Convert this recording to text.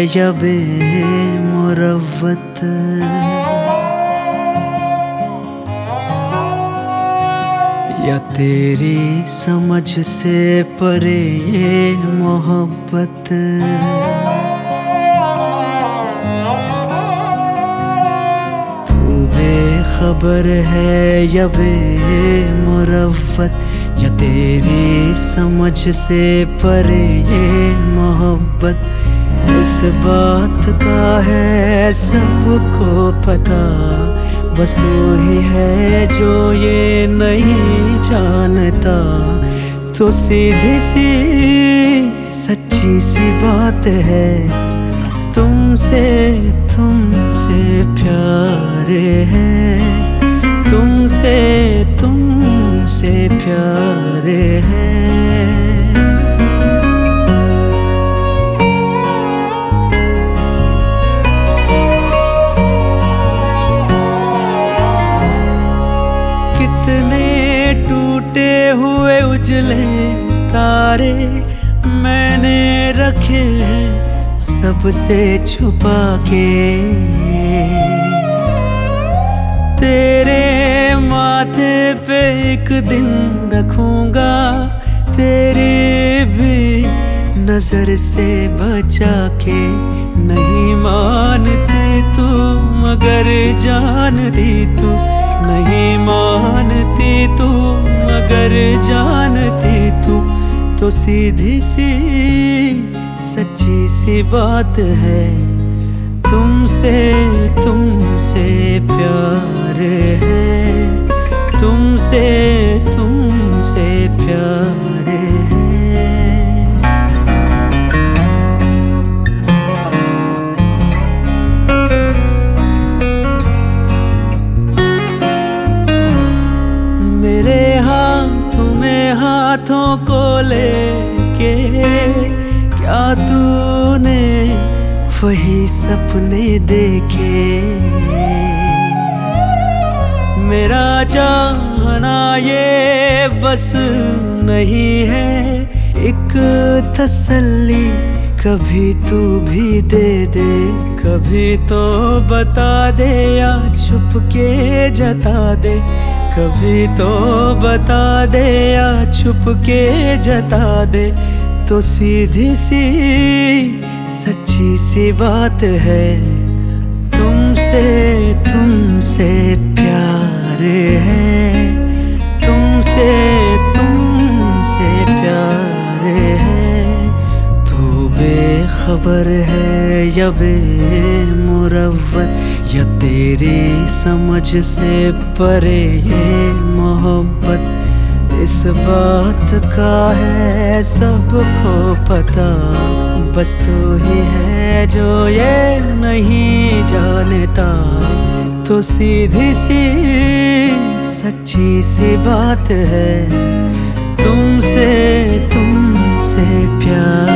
या बेमुरव्वत, या तेरी समझ से परे ये मोहब्बत। तू बेखबर है या बेमुरव्वत, या तेरी समझ से परे ये मोहब्बत। इस बात का है सबको पता, बस तू ही है जो ये नहीं जानता। तो सीधी सी सच्ची सी बात है, तुमसे प्यार है, तुमसे प्यार है। कितने टूटे हुए उजले तारे मैंने रखे हैं सबसे छुपा के। तेरे माथे पे एक दिन रखूंगा, तेरी भी नजर से बचा के। नहीं मानती तू मगर जानती तू, नहीं मानती तू मगर जानती तू। तो सीधी सी सच्ची सी बात है, तुमसे प्यार है, तुमसे प्यार है। मेरे हाथों में हाथों को लेके क्या तूने वही सपने देखे। मेरा चाहना ये बस नहीं है, एक तसल्ली कभी तू भी दे दे। कभी तो बता दे या छुप के जता दे, कभी तो बता दे या छुप के जता दे। तो सीधी सी सच्ची सी बात है, तुमसे प्यार है, तुमसे प्यार है। तू बेखबर है या बेमुरव्वत, या तेरी समझ से परे ये मोहब्बत। इस बात का है सबको पता, बस तू ही है जो ये नहीं जानता। तो सीधी सी सच्ची सी बात है, तुमसे प्यार